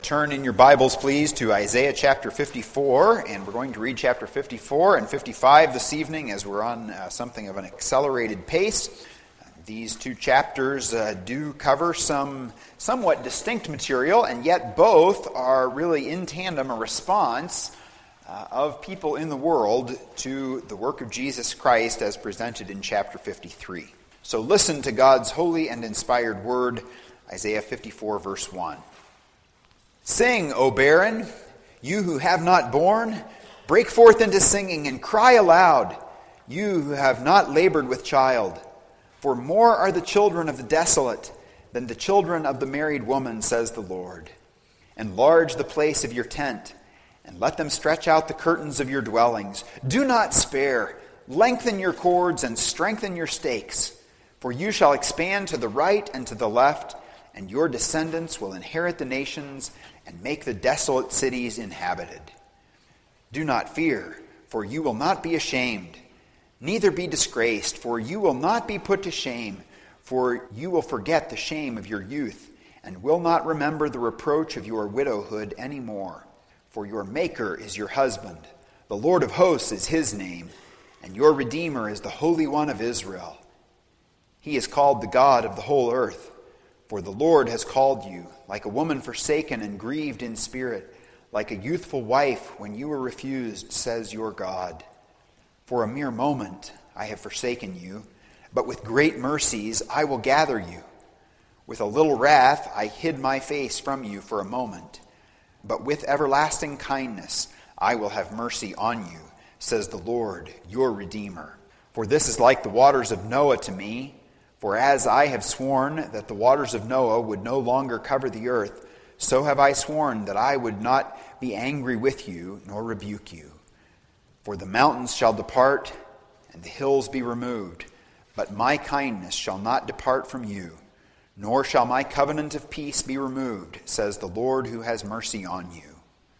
Turn in your Bibles, please, to Isaiah chapter 54, and we're going to read chapter 54 and 55 this evening as we're on something of an accelerated pace. These two chapters do cover some somewhat distinct material, and yet both are really in tandem a response of people in the world to the work of Jesus Christ as presented in chapter 53. So listen to God's holy and inspired word, Isaiah 54, verse 1. Sing, O barren, you who have not borne, break forth into singing and cry aloud, you who have not labored with child. For more are the children of the desolate than the children of the married woman, says the Lord. Enlarge the place of your tent, and let them stretch out the curtains of your dwellings. Do not spare, lengthen your cords and strengthen your stakes, for you shall expand to the right and to the left, and your descendants will inherit the nations and make the desolate cities inhabited. Do not fear, for you will not be ashamed, neither be disgraced, for you will not be put to shame, for you will forget the shame of your youth, and will not remember the reproach of your widowhood any more. For your Maker is your husband, the Lord of hosts is his name, and your Redeemer is the Holy One of Israel. He is called the God of the whole earth. For the Lord has called you, like a woman forsaken and grieved in spirit, like a youthful wife when you were refused, says your God. For a mere moment I have forsaken you, but with great mercies I will gather you. With a little wrath I hid my face from you for a moment, but with everlasting kindness I will have mercy on you, says the Lord, your Redeemer. For this is like the waters of Noah to me. For as I have sworn that the waters of Noah would no longer cover the earth, so have I sworn that I would not be angry with you nor rebuke you. For the mountains shall depart and the hills be removed, but my kindness shall not depart from you, nor shall my covenant of peace be removed, says the Lord who has mercy on you.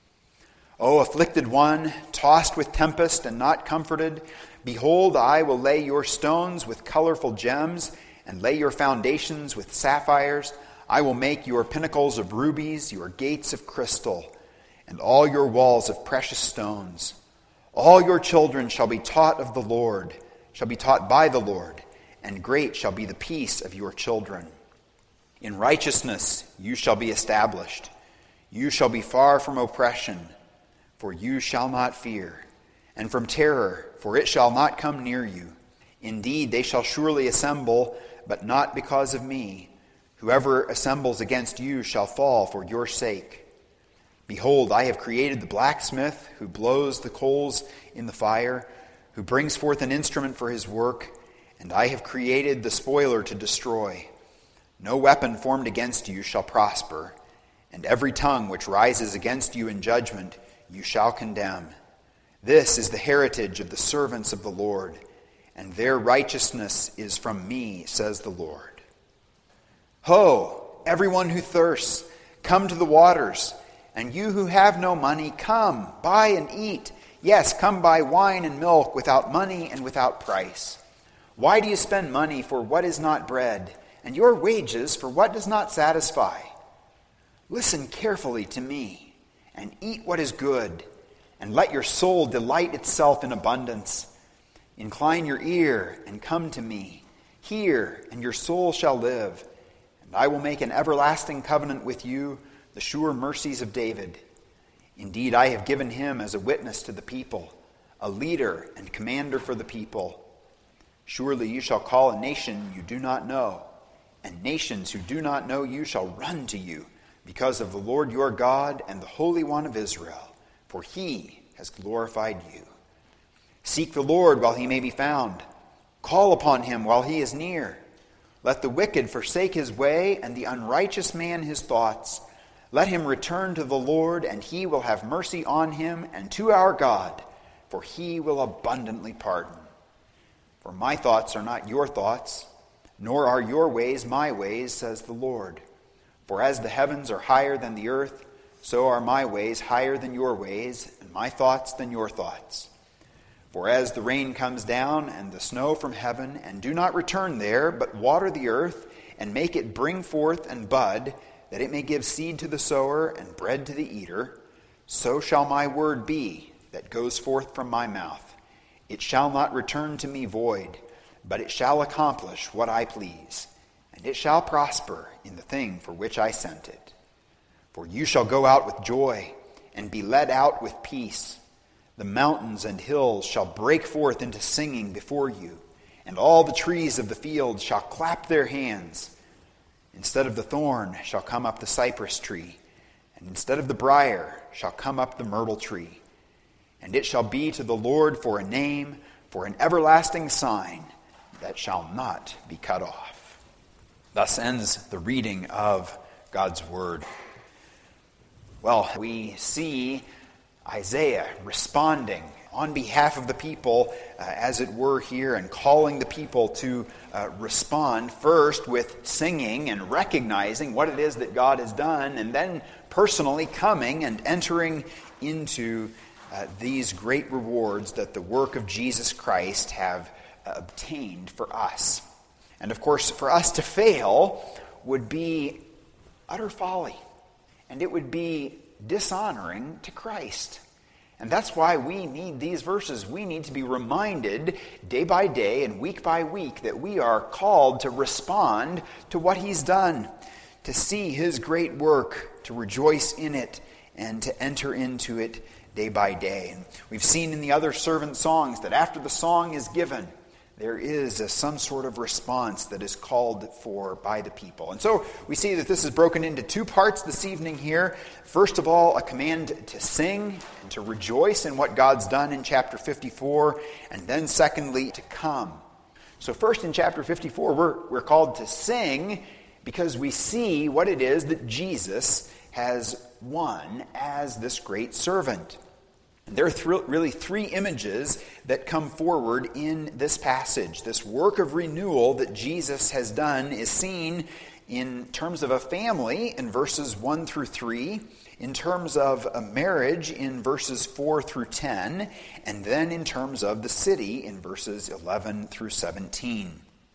O afflicted one, tossed with tempest and not comforted, behold, I will lay your stones with colorful gems, and lay your foundations with sapphires. I will make your pinnacles of rubies, your gates of crystal, and all your walls of precious stones. All your children shall be taught of the Lord, shall be taught by the Lord, and great shall be the peace of your children. In righteousness you shall be established. You shall be far from oppression, for you shall not fear, and from terror, for it shall not come near you. Indeed, they shall surely assemble, but not because of me. Whoever assembles against you shall fall for your sake. Behold, I have created the blacksmith who blows the coals in the fire, who brings forth an instrument for his work, and I have created the spoiler to destroy. No weapon formed against you shall prosper, and every tongue which rises against you in judgment you shall condemn. This is the heritage of the servants of the Lord, and their righteousness is from me, says the Lord. Ho, everyone who thirsts, come to the waters, and you who have no money, come, buy and eat. Yes, come buy wine and milk without money and without price. Why do you spend money for what is not bread, and your wages for what does not satisfy? Listen carefully to me, and eat what is good, and let your soul delight itself in abundance. Incline your ear and come to me. Hear, and your soul shall live. And I will make an everlasting covenant with you, the sure mercies of David. Indeed, I have given him as a witness to the people, a leader and commander for the people. Surely you shall call a nation you do not know, and nations who do not know you shall run to you, because of the Lord your God and the Holy One of Israel, for he has glorified you. Seek the Lord while he may be found. Call upon him while he is near. Let the wicked forsake his way, and the unrighteous man his thoughts. Let him return to the Lord, and he will have mercy on him, and to our God, for he will abundantly pardon. For my thoughts are not your thoughts, nor are your ways my ways, says the Lord. For as the heavens are higher than the earth, so are my ways higher than your ways, and my thoughts than your thoughts. For as the rain comes down and the snow from heaven, and do not return there, but water the earth, and make it bring forth and bud, that it may give seed to the sower and bread to the eater, so shall my word be that goes forth from my mouth. It shall not return to me void, but it shall accomplish what I please, and it shall prosper in the thing for which I sent it. For you shall go out with joy, and be led out with peace. The mountains and hills shall break forth into singing before you, and all the trees of the field shall clap their hands. Instead of the thorn shall come up the cypress tree, and instead of the briar shall come up the myrtle tree. And it shall be to the Lord for a name, for an everlasting sign that shall not be cut off. Thus ends the reading of God's word. Well, we see Isaiah responding on behalf of the people, as it were here, and calling the people to respond first with singing and recognizing what it is that God has done, and then personally coming and entering into these great rewards that the work of Jesus Christ have obtained for us. And of course, for us to fail would be utter folly, and it would be dishonoring to Christ. And that's why we need these verses. We need to be reminded day by day and week by week that we are called to respond to what He's done, to see His great work, to rejoice in it, and to enter into it day by day. And we've seen in the other servant songs that after the song is given, there is some sort of response that is called for by the people. And so we see that this is broken into two parts this evening here. First of all, a command to sing and to rejoice in what God's done in chapter 54. And then secondly, to come. So first in chapter 54, we're called to sing because we see what it is that Jesus has won as this great servant. There are really three images that come forward in this passage. This work of renewal that Jesus has done is seen in terms of a family in verses 1 through 3, in terms of a marriage in verses 4 through 10, and then in terms of the city in verses 11 through 17.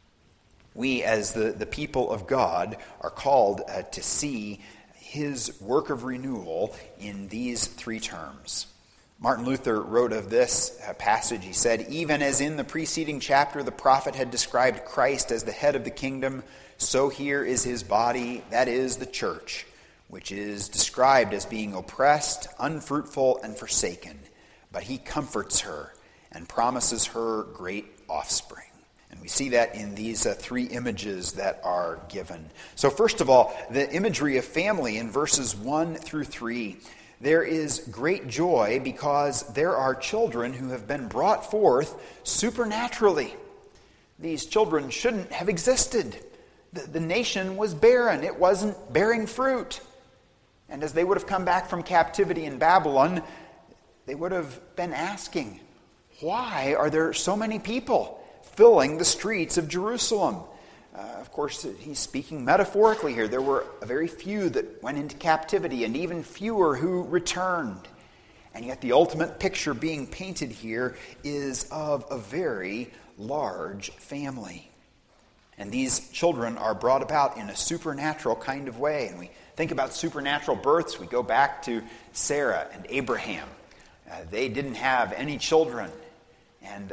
We, as the people of God, are called to see His work of renewal in these three terms. Martin Luther wrote of this passage, he said, "Even as in the preceding chapter the prophet had described Christ as the head of the kingdom, so here is His body, that is the church, which is described as being oppressed, unfruitful, and forsaken. But He comforts her and promises her great offspring." And we see that in these three images that are given. So first of all, the imagery of family in verses 1 through 3. There is great joy because there are children who have been brought forth supernaturally. These children shouldn't have existed. The nation was barren. It wasn't bearing fruit. And as they would have come back from captivity in Babylon, they would have been asking, why are there so many people filling the streets of Jerusalem? Of course, he's speaking metaphorically here. There were a very few that went into captivity and even fewer who returned. And yet the ultimate picture being painted here is of a very large family. And these children are brought about in a supernatural kind of way. And we think about supernatural births. We go back to Sarah and Abraham. They didn't have any children. And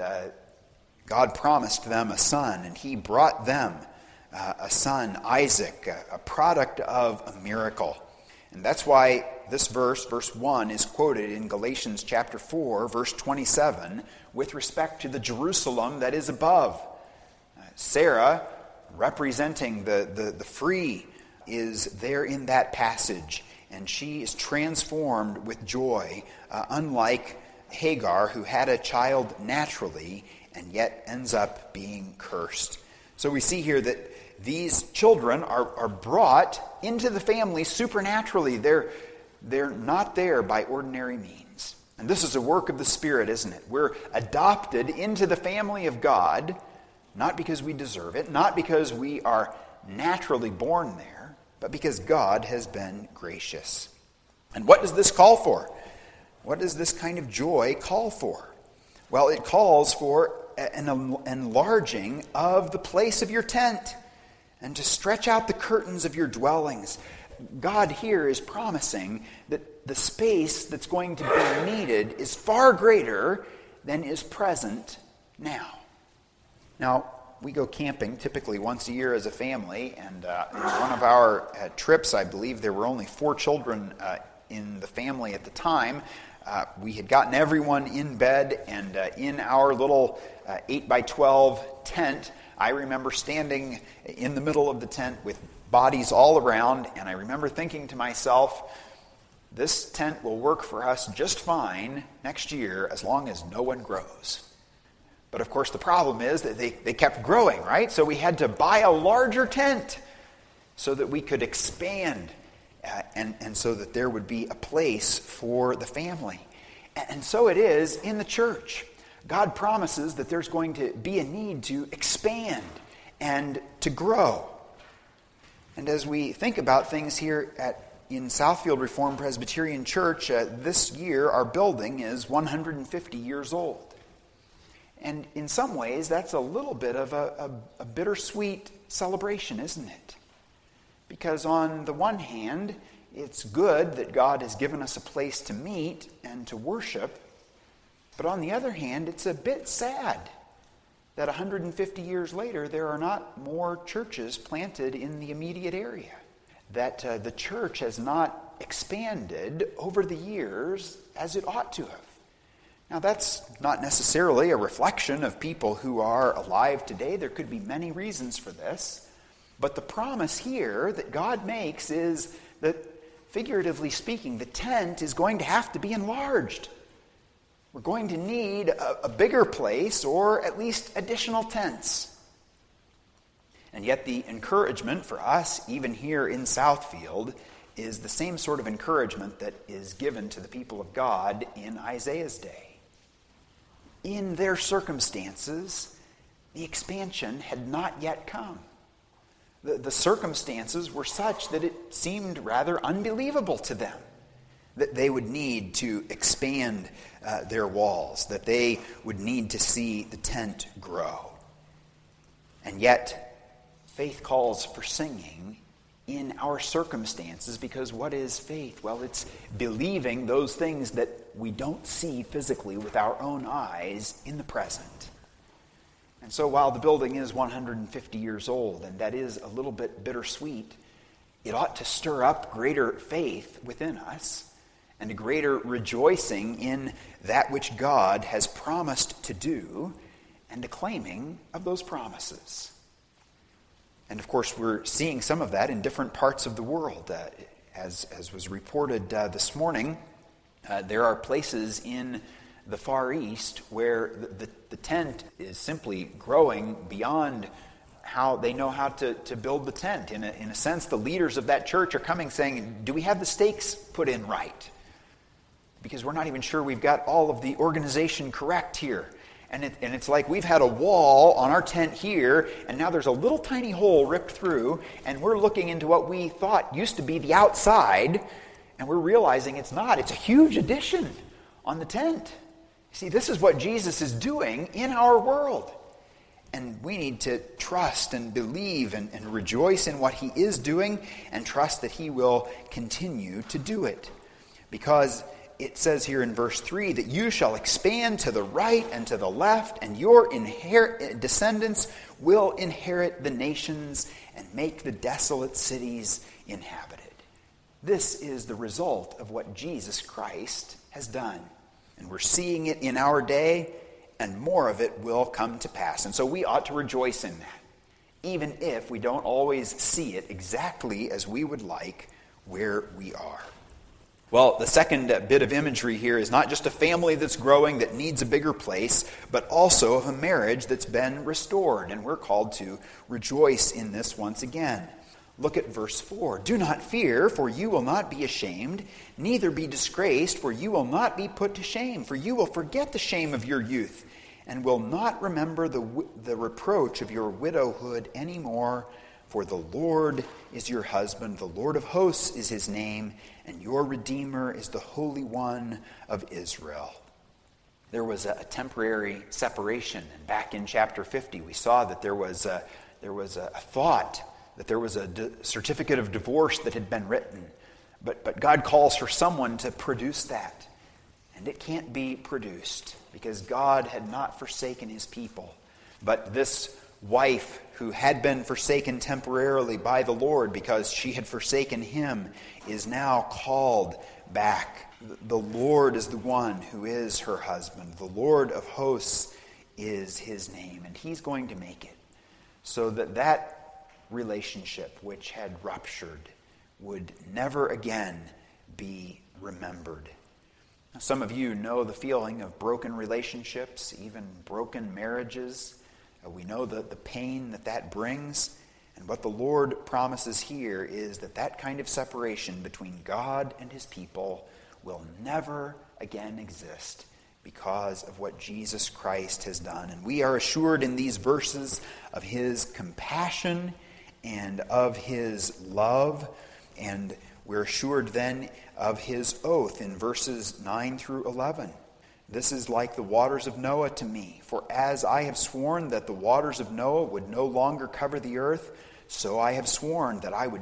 God promised them a son, and He brought them a son, Isaac, a product of a miracle. And that's why this verse 1, is quoted in Galatians chapter 4, verse 27, with respect to the Jerusalem that is above. Sarah, representing the free, is there in that passage, and she is transformed with joy, unlike Hagar, who had a child naturally and yet ends up being cursed. So we see here that these children are brought into the family supernaturally. They're not there by ordinary means. And this is a work of the Spirit, isn't it? We're adopted into the family of God, not because we deserve it, not because we are naturally born there, but because God has been gracious. And what does this call for? What does this kind of joy call for? Well, it calls for an enlarging of the place of your tent, and to stretch out the curtains of your dwellings. God here is promising that the space that's going to be needed is far greater than is present now. Now, we go camping typically once a year as a family, and in one of our trips, I believe there were only 4 children in the family at the time. We had gotten everyone in bed, and in our little 8x12 tent, I remember standing in the middle of the tent with bodies all around, and I remember thinking to myself, this tent will work for us just fine next year as long as no one grows. But of course the problem is that they kept growing, right? So we had to buy a larger tent so that we could expand and so that there would be a place for the family. And so it is in the church. God promises that there's going to be a need to expand and to grow. And as we think about things here in Southfield Reformed Presbyterian Church, this year our building is 150 years old. And in some ways, that's a little bit of a bittersweet celebration, isn't it? Because on the one hand, it's good that God has given us a place to meet and to worship. But on the other hand, it's a bit sad that 150 years later, there are not more churches planted in the immediate area. That the church has not expanded over the years as it ought to have. Now, that's not necessarily a reflection of people who are alive today. There could be many reasons for this. But the promise here that God makes is that, figuratively speaking, the tent is going to have to be enlarged. We're going to need a bigger place or at least additional tents. And yet the encouragement for us, even here in Southfield, is the same sort of encouragement that is given to the people of God in Isaiah's day. In their circumstances, the expansion had not yet come. The circumstances were such that it seemed rather unbelievable to them that they would need to expand their walls, that they would need to see the tent grow. And yet, faith calls for singing in our circumstances, because what is faith? Well, it's believing those things that we don't see physically with our own eyes in the present. And so while the building is 150 years old, and that is a little bit bittersweet, it ought to stir up greater faith within us and a greater rejoicing in that which God has promised to do and a claiming of those promises. And of course, we're seeing some of that in different parts of the world. As was reported this morning, there are places in the Far East where the tent is simply growing beyond how they know how to build the tent. In a sense, the leaders of that church are coming saying, do we have the stakes put in right? Because we're not even sure we've got all of the organization correct here. And it's like we've had a wall on our tent here, and now there's a little tiny hole ripped through, and we're looking into what we thought used to be the outside, and we're realizing it's not. It's a huge addition on the tent. See, this is what Jesus is doing in our world. And we need to trust and believe and rejoice in what he is doing and trust that he will continue to do it. Because it says here in verse 3 that you shall expand to the right and to the left, and your descendants will inherit the nations and make the desolate cities inhabited. This is the result of what Jesus Christ has done. And we're seeing it in our day, and more of it will come to pass. And so we ought to rejoice in that, even if we don't always see it exactly as we would like where we are. Well, the second bit of imagery here is not just a family that's growing that needs a bigger place, but also of a marriage that's been restored. And we're called to rejoice in this once again. Look at verse 4. Do not fear, for you will not be ashamed, neither be disgraced, for you will not be put to shame. For you will forget the shame of your youth, and will not remember the reproach of your widowhood anymore. For the Lord is your husband, the Lord of hosts is his name, and your Redeemer is the Holy One of Israel. There was a temporary separation, and back in chapter 50 we saw that there was a thought that there was a certificate of divorce that had been written. But God calls for someone to produce that. And it can't be produced because God had not forsaken his people. But this wife who had been forsaken temporarily by the Lord because she had forsaken him is now called back. The Lord is the one who is her husband. The Lord of hosts is his name, and he's going to make it so that that relationship which had ruptured would never again be remembered. Now, some of you know the feeling of broken relationships, even broken marriages. We know the pain that brings. And what the Lord promises here is that kind of separation between God and his people will never again exist because of what Jesus Christ has done. And we are assured in these verses of his compassion and of his love. And we're assured then of his oath in verses 9 through 11. This is like the waters of Noah to me. For as I have sworn that the waters of Noah would no longer cover the earth, so I have sworn that I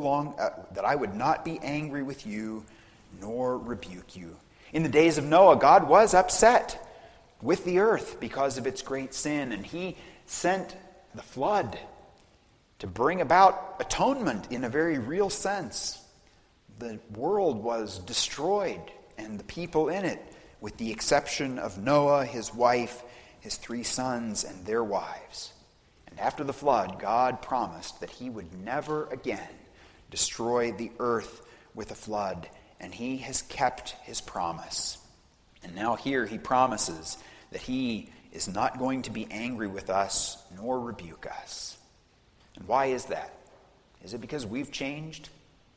would not be angry with you nor rebuke you. In the days of Noah, God was upset with the earth because of its great sin, and he sent the flood to bring about atonement in a very real sense. The world was destroyed, and the people in it, with the exception of Noah, his wife, his 3 sons, and their wives. And after the flood, God promised that he would never again destroy the earth with a flood, and he has kept his promise. And now here he promises that he is not going to be angry with us nor rebuke us. And why is that? Is it because we've changed?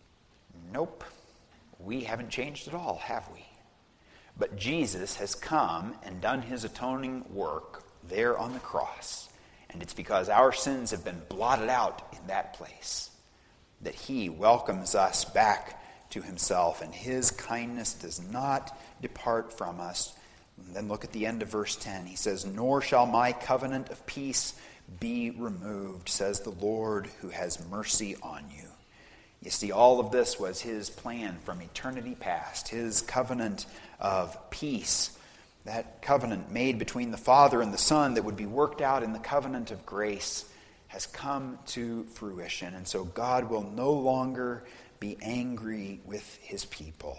Nope. We haven't changed at all, have we? But Jesus has come and done his atoning work there on the cross. And it's because our sins have been blotted out in that place that he welcomes us back to himself. And his kindness does not depart from us. And then look at the end of verse 10. He says, "Nor shall my covenant of peace be removed, says the Lord who has mercy on you." You see, all of this was his plan from eternity past, his covenant of peace, that covenant made between the Father and the Son that would be worked out in the covenant of grace has come to fruition. And so God will no longer be angry with his people.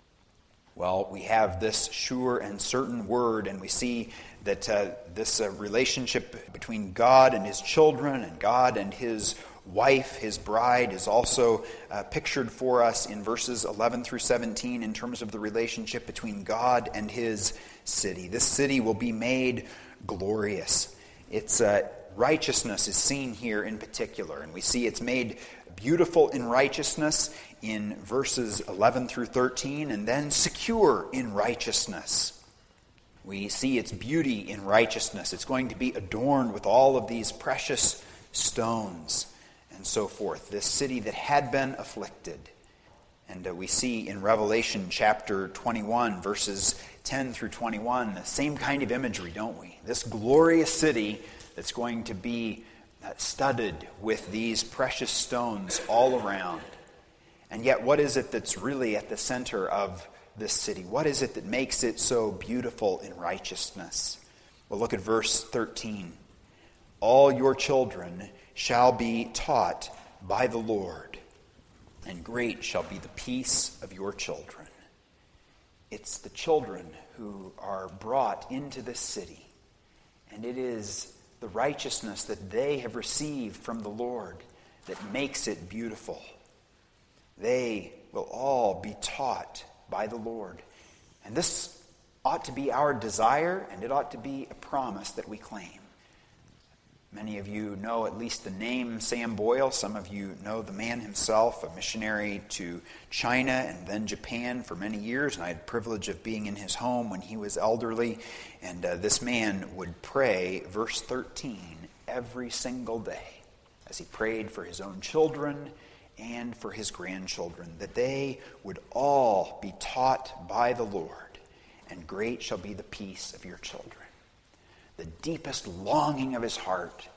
Well, we have this sure and certain word, and we see that this relationship between God and his children and God and his wife, his bride, is also pictured for us in verses 11 through 17 in terms of the relationship between God and his city. This city will be made glorious. Its righteousness is seen here in particular, and we see it's made beautiful in righteousness in verses 11 through 13, and then secure in righteousness. We see its beauty in righteousness. It's going to be adorned with all of these precious stones and so forth. This city that had been afflicted. And we see in Revelation chapter 21, verses 10 through 21, the same kind of imagery, don't we? This glorious city that's going to be studded with these precious stones all around. And yet, what is it that's really at the center of this city? What is it that makes it so beautiful in righteousness? Well, look at verse 13. "All your children shall be taught by the Lord, and great shall be the peace of your children." It's the children who are brought into this city, and it is the righteousness that they have received from the Lord that makes it beautiful. They will all be taught by the Lord. And this ought to be our desire, and it ought to be a promise that we claim. Many of you know at least the name Sam Boyle. Some of you know the man himself, a missionary to China and then Japan for many years. And I had the privilege of being in his home when he was elderly. And this man would pray verse 13 every single day as he prayed for his own children and for his grandchildren, that they would all be taught by the Lord, and great shall be the peace of your children. The deepest longing of his heart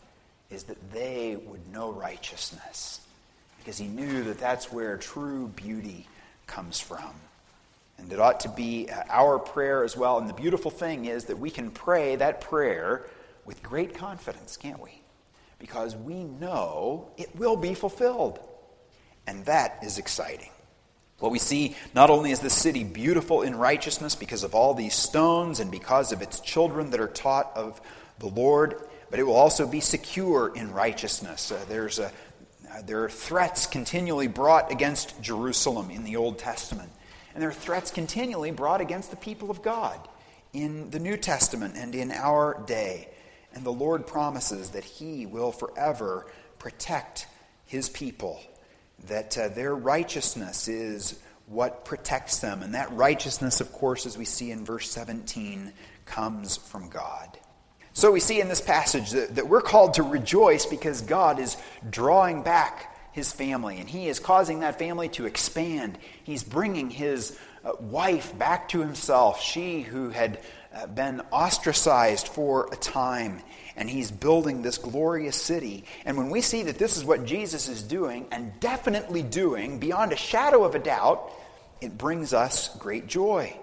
is that they would know righteousness, because he knew that that's where true beauty comes from. And it ought to be our prayer as well. And the beautiful thing is that we can pray that prayer with great confidence, can't we? Because we know it will be fulfilled. And that is exciting. Well, we see not only is this city beautiful in righteousness because of all these stones and because of its children that are taught of the Lord, but it will also be secure in righteousness. There are threats continually brought against Jerusalem in the Old Testament. And there are threats continually brought against the people of God in the New Testament and in our day. And the Lord promises that he will forever protect his people, that their righteousness is what protects them. And that righteousness, of course, as we see in verse 17, comes from God. So we see in this passage that we're called to rejoice because God is drawing back his family, and he is causing that family to expand. He's bringing his wife back to himself, she who had been ostracized for a time, and he's building this glorious city. And when we see that this is what Jesus is doing, and definitely doing, beyond a shadow of a doubt, it brings us great joy,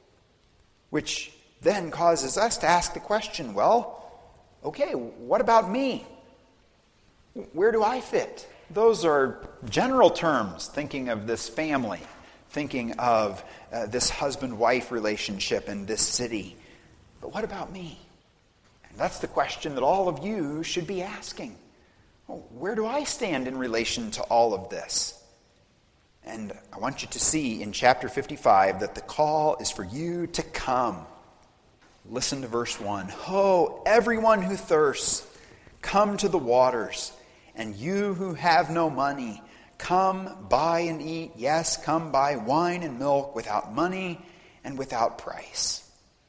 which then causes us to ask the question, well, okay, what about me? Where do I fit? Those are general terms, thinking of this family, thinking of this husband-wife relationship in this city. But what about me? And that's the question that all of you should be asking. Well, where do I stand in relation to all of this? And I want you to see in chapter 55 that the call is for you to come. Listen to verse 1. Ho, everyone who thirsts, come to the waters. And you who have no money, come buy and eat. Yes, come buy wine and milk without money and without price.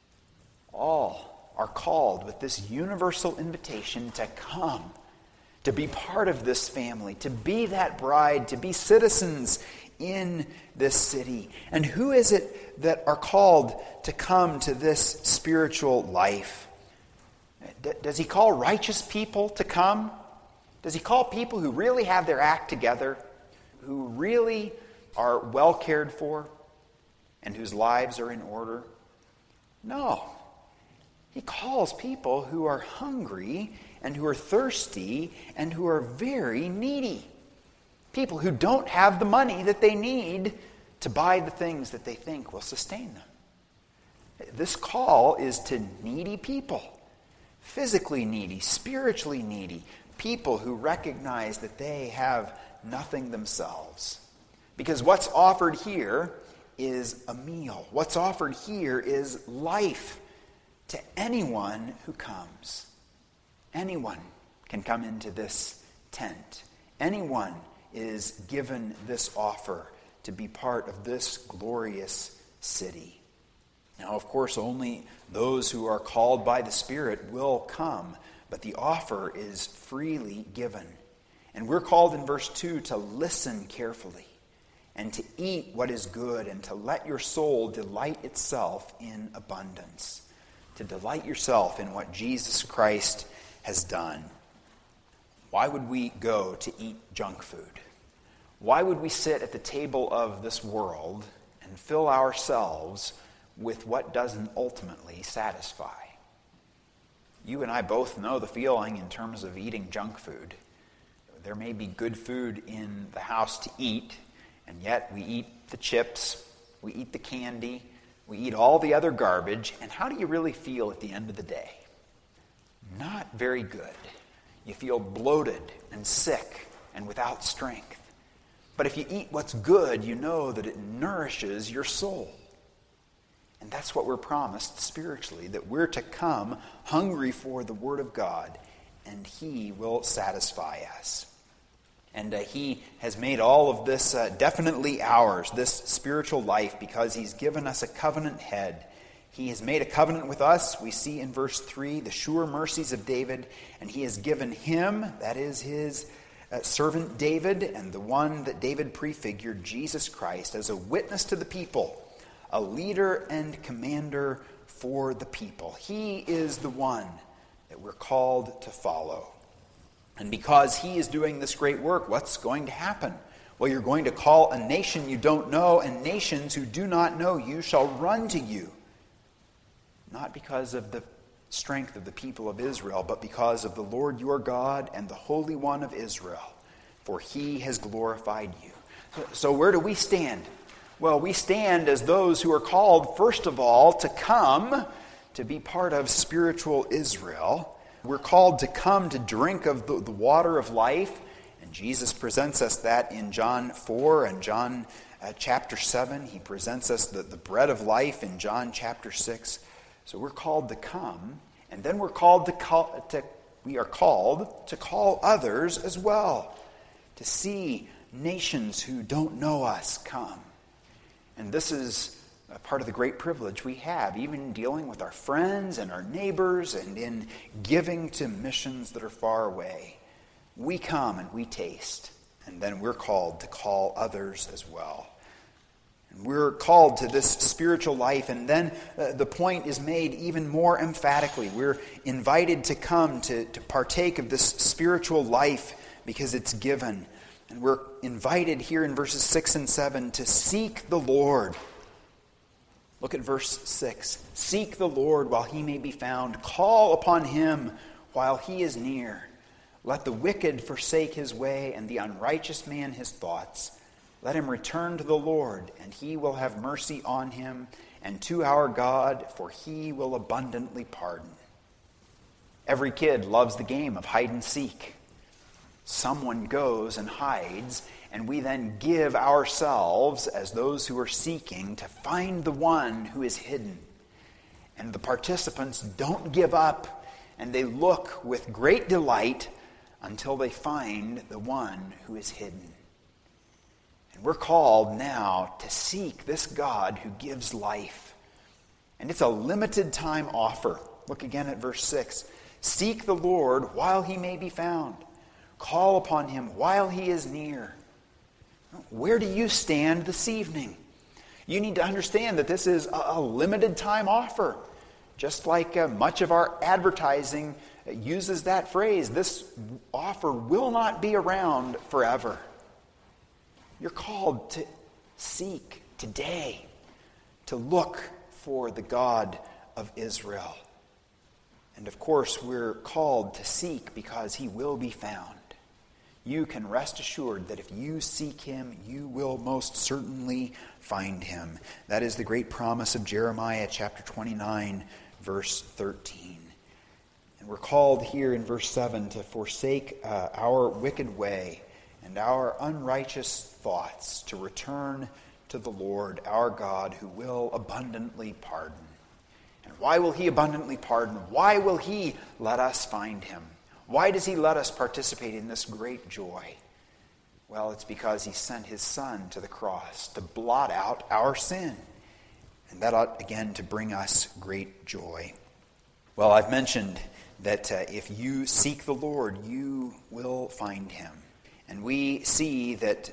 All are called with this universal invitation to come, to be part of this family, to be that bride, to be citizens in this city. And who is it that are called to come to this spiritual life? Does he call righteous people to come? Does he call people who really have their act together, who really are well cared for, and whose lives are in order? No. He calls people who are hungry and who are thirsty and who are very needy. People who don't have the money that they need to buy the things that they think will sustain them. This call is to needy people, physically needy, spiritually needy, people who recognize that they have nothing themselves. Because what's offered here is a meal. What's offered here is life to anyone who comes. Anyone can come into this tent. Anyone is given this offer to be part of this glorious city. Now, of course, only those who are called by the Spirit will come, but the offer is freely given. And we're called in verse 2 to listen carefully and to eat what is good and to let your soul delight itself in abundance, to delight yourself in what Jesus Christ has done. Why would we go to eat junk food? Why would we sit at the table of this world and fill ourselves with what doesn't ultimately satisfy? You and I both know the feeling in terms of eating junk food. There may be good food in the house to eat, and yet we eat the chips, we eat the candy, we eat all the other garbage, and how do you really feel at the end of the day? Not very good. You feel bloated and sick and without strength. But if you eat what's good, you know that it nourishes your soul. And that's what we're promised spiritually, that we're to come hungry for the Word of God, and He will satisfy us. And He has made all of this definitely ours, this spiritual life, because He's given us a covenant head. He has made a covenant with us. We see in verse 3 the sure mercies of David, and He has given him, that is His servant David, and the one that David prefigured, Jesus Christ, as a witness to the people, a leader and commander for the people. He is the one that we're called to follow. And because he is doing this great work, what's going to happen? Well, you're going to call a nation you don't know, and nations who do not know you shall run to you. Not because of the strength of the people of Israel, but because of the Lord your God and the Holy One of Israel, for he has glorified you. So where do we stand? Well, we stand as those who are called, first of all, to come to be part of spiritual Israel. We're called to come to drink of the water of life, and Jesus presents us that in John 4 and John chapter 7. He presents us the bread of life in John chapter 6. So we're called to come, and then we are called to call others as well, to see nations who don't know us come. And this is a part of the great privilege we have, even in dealing with our friends and our neighbors and in giving to missions that are far away. We come and we taste, and then we're called to call others as well. And we're called to this spiritual life, and then the point is made even more emphatically. We're invited to come to partake of this spiritual life because it's given. And we're invited here in verses 6 and 7 to seek the Lord. Look at verse 6. Seek the Lord while he may be found. Call upon him while he is near. Let the wicked forsake his way, and the unrighteous man his thoughts. Let him return to the Lord, and he will have mercy on him, and to our God, for he will abundantly pardon. Every kid loves the game of hide and seek. Someone goes and hides, and we then give ourselves as those who are seeking to find the one who is hidden. And the participants don't give up, and they look with great delight until they find the one who is hidden. And we're called now to seek this God who gives life. And it's a limited time offer. Look again at verse 6. Seek the Lord while he may be found. Call upon him while he is near. Where do you stand this evening? You need to understand that this is a limited time offer. Just like much of our advertising uses that phrase, this offer will not be around forever. You're called to seek today, to look for the God of Israel. And of course, we're called to seek because he will be found. You can rest assured that if you seek him, you will most certainly find him. That is the great promise of Jeremiah chapter 29, verse 13. And we're called here in verse 7 to forsake our wicked way and our unrighteous thoughts, to return to the Lord our God, who will abundantly pardon. And why will he abundantly pardon? Why will he let us find him? Why does he let us participate in this great joy? Well, it's because he sent his Son to the cross to blot out our sin. And that ought, again, to bring us great joy. Well, I've mentioned that if you seek the Lord, you will find him. And we see that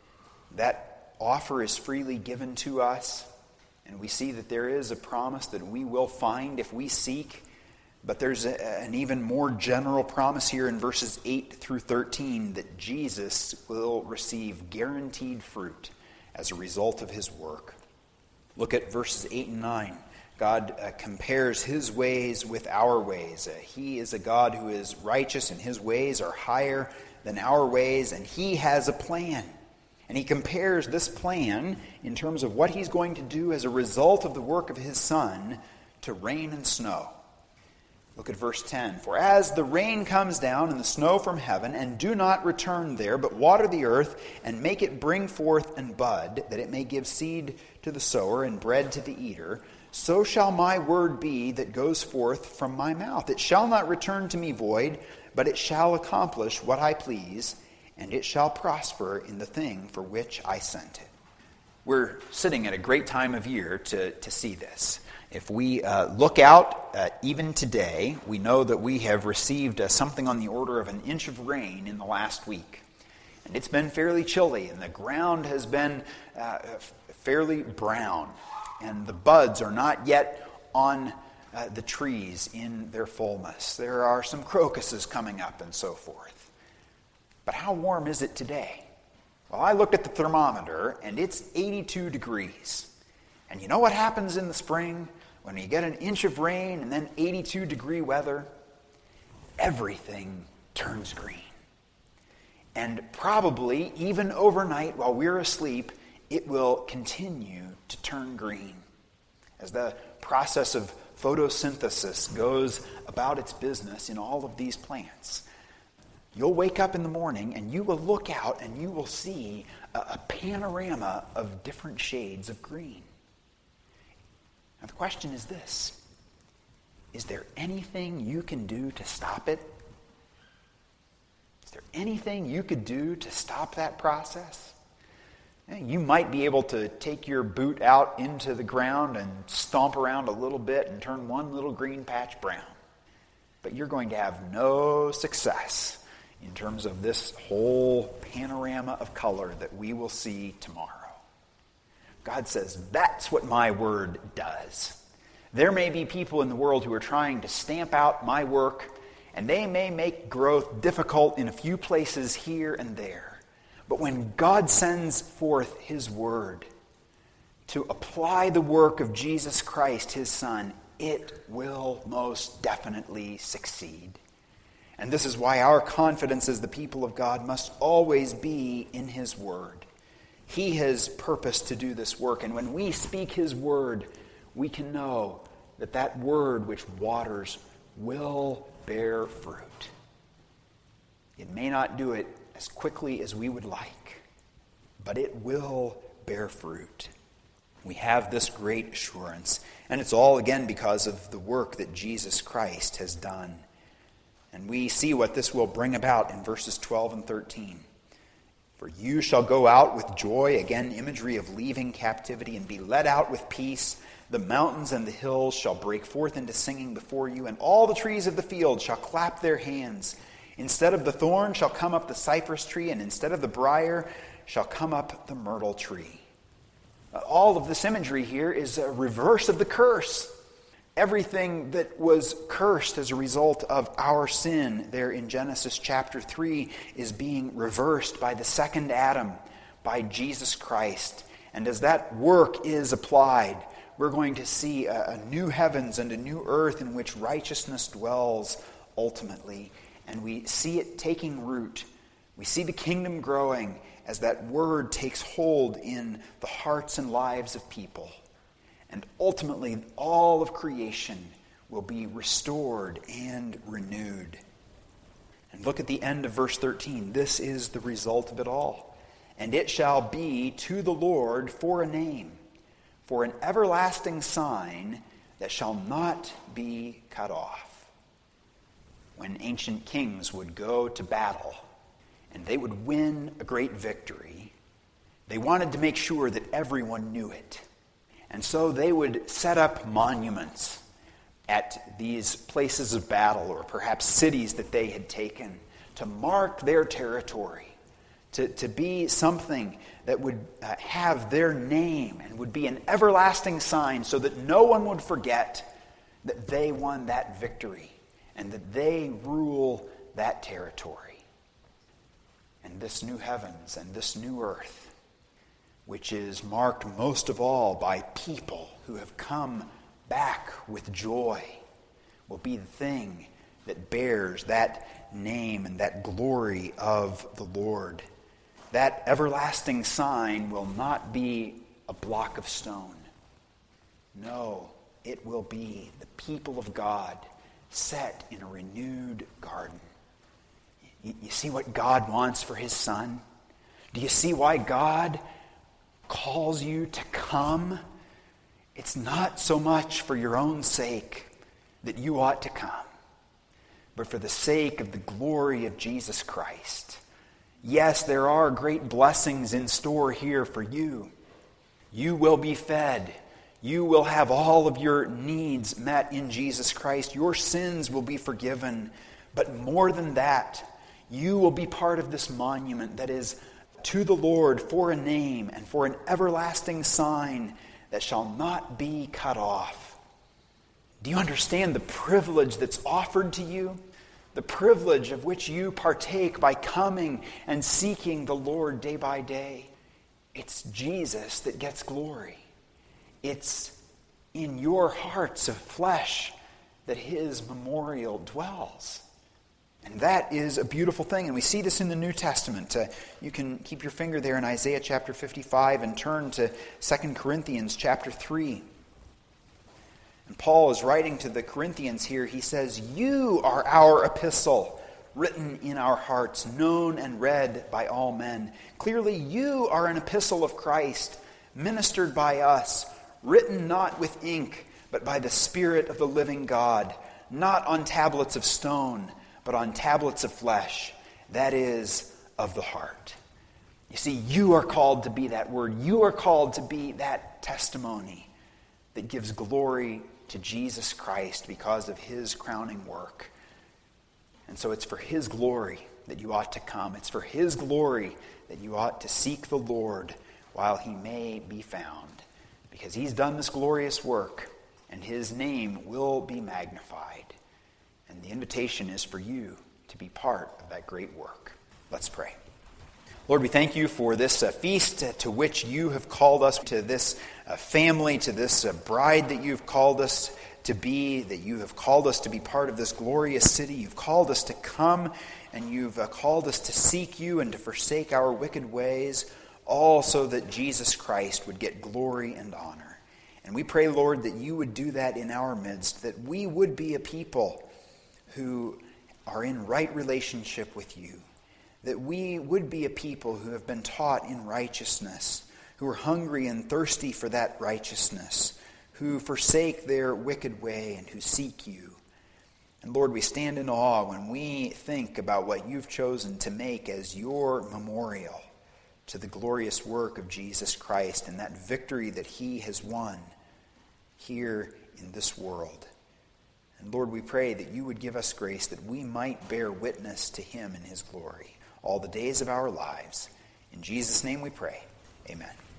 that offer is freely given to us. And we see that there is a promise that we will find if we seek. But there's an even more general promise here in verses 8 through 13 that Jesus will receive guaranteed fruit as a result of his work. Look at verses 8 and 9. God compares his ways with our ways. He is a God who is righteous, and his ways are higher than our ways, and he has a plan. And he compares this plan in terms of what he's going to do as a result of the work of his Son to rain and snow. Look at verse 10. For as the rain comes down and the snow from heaven, and do not return there, but water the earth, and make it bring forth and bud, that it may give seed to the sower and bread to the eater, so shall my word be that goes forth from my mouth. It shall not return to me void, but it shall accomplish what I please, and it shall prosper in the thing for which I sent it. We're sitting at a great time of year to see this. If we look out even today, we know that we have received something on the order of an inch of rain in the last week. And it's been fairly chilly, and the ground has been fairly brown. And the buds are not yet on the trees in their fullness. There are some crocuses coming up and so forth. But how warm is it today? Well, I looked at the thermometer, and it's 82 degrees. And you know what happens in the spring when you get an inch of rain and then 82-degree weather? Everything turns green. And probably, even overnight while we're asleep, it will continue to turn green. As the process of photosynthesis goes about its business in all of these plants, you'll wake up in the morning and you will look out and you will see a panorama of different shades of green. Now the question is this: is there anything you can do to stop it? Is there anything you could do to stop that process? You might be able to take your boot out into the ground and stomp around a little bit and turn one little green patch brown. But you're going to have no success in terms of this whole panorama of color that we will see tomorrow. God says, that's what my word does. There may be people in the world who are trying to stamp out my work, and they may make growth difficult in a few places here and there. But when God sends forth his word to apply the work of Jesus Christ, his Son, it will most definitely succeed. And this is why our confidence as the people of God must always be in his word. He has purposed to do this work, and when we speak his word, we can know that that word which waters will bear fruit. It may not do it as quickly as we would like, but it will bear fruit. We have this great assurance, and it's all again because of the work that Jesus Christ has done. And we see what this will bring about in verses 12 and 13. For you shall go out with joy, again imagery of leaving captivity, and be led out with peace. The mountains and the hills shall break forth into singing before you, and all the trees of the field shall clap their hands. Instead of the thorn shall come up the cypress tree, and instead of the briar shall come up the myrtle tree. All of this imagery here is a reverse of the curse. Everything that was cursed as a result of our sin there in Genesis chapter 3 is being reversed by the second Adam, by Jesus Christ. And as that work is applied, we're going to see a new heavens and a new earth in which righteousness dwells ultimately. And we see it taking root. We see the kingdom growing as that word takes hold in the hearts and lives of people. And ultimately, all of creation will be restored and renewed. And look at the end of verse 13. This is the result of it all. And it shall be to the Lord for a name, for an everlasting sign that shall not be cut off. When ancient kings would go to battle and they would win a great victory, they wanted to make sure that everyone knew it. And so they would set up monuments at these places of battle, or perhaps cities that they had taken, to mark their territory, to be something that would have their name and would be an everlasting sign so that no one would forget that they won that victory and that they rule that territory. And this new heavens and this new earth, which is marked most of all by people who have come back with joy, will be the thing that bears that name and that glory of the Lord. That everlasting sign will not be a block of stone. No, it will be the people of God set in a renewed garden. You see what God wants for his Son? Do you see why God calls you to come? It's not so much for your own sake that you ought to come, but for the sake of the glory of Jesus Christ. Yes, there are great blessings in store here for you. You will be fed. You will have all of your needs met in Jesus Christ. Your sins will be forgiven. But more than that, you will be part of this monument that is to the Lord for a name and for an everlasting sign that shall not be cut off. Do you understand the privilege that's offered to you? the privilege of which you partake by coming and seeking the Lord day by day. It's Jesus that gets glory. It's in your hearts of flesh that his memorial dwells. And that is a beautiful thing. And we see this in the New Testament. You can keep your finger there in Isaiah chapter 55 and turn to 2 Corinthians chapter 3. And Paul is writing to the Corinthians here. He says, "You are our epistle, written in our hearts, known and read by all men. Clearly, you are an epistle of Christ, ministered by us, written not with ink, but by the Spirit of the living God, not on tablets of stone, but on tablets of flesh, that is, of the heart." You see, you are called to be that word. You are called to be that testimony that gives glory to Jesus Christ because of his crowning work. And so it's for his glory that you ought to come. It's for his glory that you ought to seek the Lord while he may be found, because he's done this glorious work and his name will be magnified. And the invitation is for you to be part of that great work. Let's pray. Lord, we thank you for this feast to which you have called us, to this family, to this bride that you've called us to be, that you have called us to be part of this glorious city. You've called us to come, and you've called us to seek you and to forsake our wicked ways, all so that Jesus Christ would get glory and honor. And we pray, Lord, that you would do that in our midst, that we would be a people who are in right relationship with you, that we would be a people who have been taught in righteousness, who are hungry and thirsty for that righteousness, who forsake their wicked way and who seek you. And Lord, we stand in awe when we think about what you've chosen to make as your memorial to the glorious work of Jesus Christ and that victory that he has won here in this world. And Lord, we pray that you would give us grace that we might bear witness to him in his glory all the days of our lives. In Jesus' name we pray. Amen.